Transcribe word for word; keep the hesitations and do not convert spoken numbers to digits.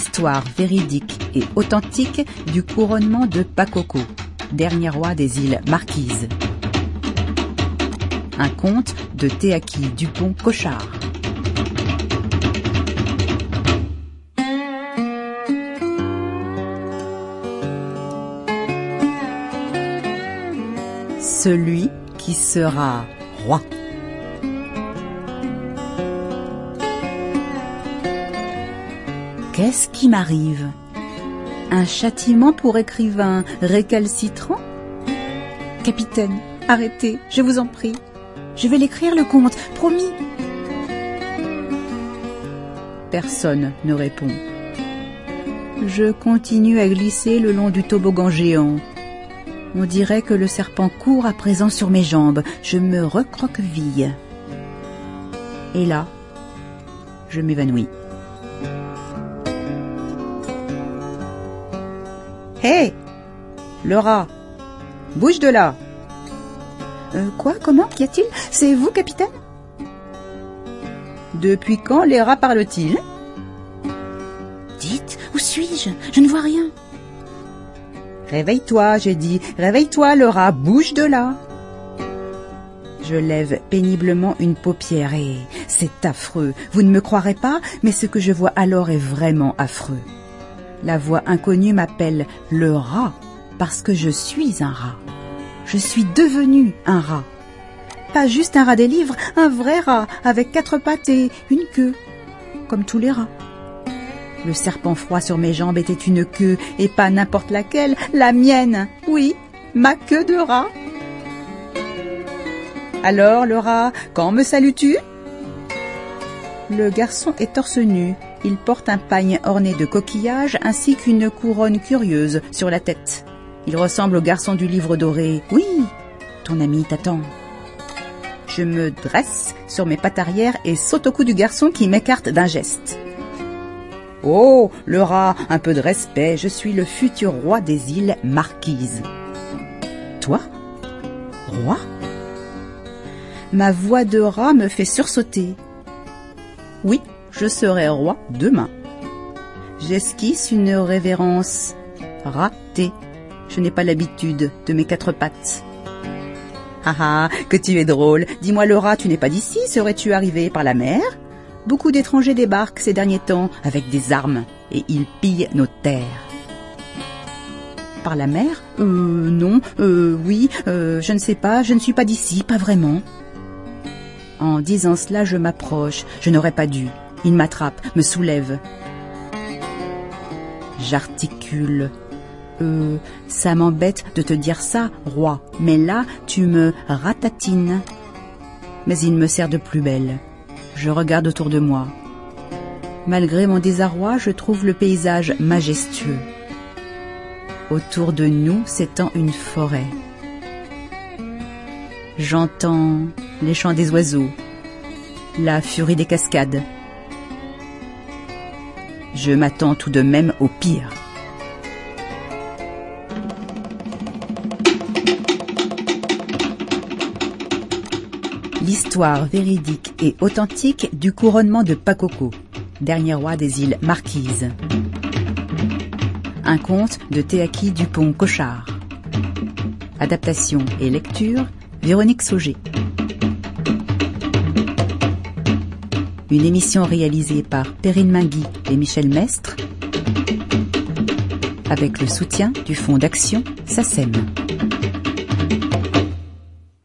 l'histoire véridique et authentique du couronnement de Pakoko, dernier roi des îles Marquises. Un conte de Théaki Dupont-Cochard. Celui qui sera roi. Qu'est-ce qui m'arrive? Un châtiment pour écrivain récalcitrant? Capitaine, arrêtez, je vous en prie. Je vais l'écrire le conte, promis. Personne ne répond. Je continue à glisser le long du toboggan géant. On dirait que le serpent court à présent sur mes jambes. Je me recroqueville. Et là, je m'évanouis. Hé, hey, le rat, bouge de là. Euh, quoi, comment, qu'y a-t-il? C'est vous, capitaine? Depuis quand les rats parlent-ils? Dites, où suis-je? Je ne vois rien. Réveille-toi, j'ai dit. Réveille-toi, le rat, bouge de là. Je lève péniblement une paupière et c'est affreux. Vous ne me croirez pas, mais ce que je vois alors est vraiment affreux. La voix inconnue m'appelle le rat parce que je suis un rat. Je suis devenu un rat. Pas juste un rat des livres, un vrai rat avec quatre pattes et une queue, comme tous les rats. Le serpent froid sur mes jambes était une queue, et pas n'importe laquelle, la mienne. Oui, ma queue de rat. Alors, le rat, quand me salues-tu? Le garçon est torse nu. Il porte un pagne orné de coquillages ainsi qu'une couronne curieuse sur la tête. Il ressemble au garçon du livre doré. Oui, ton ami t'attend. Je me dresse sur mes pattes arrière et saute au cou du garçon qui m'écarte d'un geste. Oh, le rat, un peu de respect, je suis le futur roi des îles Marquises. Toi? Roi? Ma voix de rat me fait sursauter. Oui, je serai roi demain. J'esquisse une révérence ratée. Je n'ai pas l'habitude de mes quatre pattes. Ah ah, que tu es drôle. Dis-moi le rat, tu n'es pas d'ici, serais-tu arrivé par la mer? Beaucoup d'étrangers débarquent ces derniers temps avec des armes et ils pillent nos terres. Par la mer? Euh, non, euh, oui, euh, je ne sais pas, je ne suis pas d'ici, pas vraiment. En disant cela, je m'approche, je n'aurais pas dû. Il m'attrape, me soulève. J'articule. Euh, ça m'embête de te dire ça, roi, mais là, tu me ratatines. Mais il me sert de plus belle. Je regarde autour de moi. Malgré mon désarroi, je trouve le paysage majestueux. Autour de nous s'étend une forêt. J'entends les chants des oiseaux, la furie des cascades. Je m'attends tout de même au pire. L'histoire véridique et authentique du couronnement de Pakoko, dernier roi des îles Marquises. Un conte de Théaki Dupont-Cochard. Adaptation et lecture, Véronique Sauger. Une émission réalisée par Perrine Mingui et Michel Mestre, avec le soutien du Fonds d'action SACEM.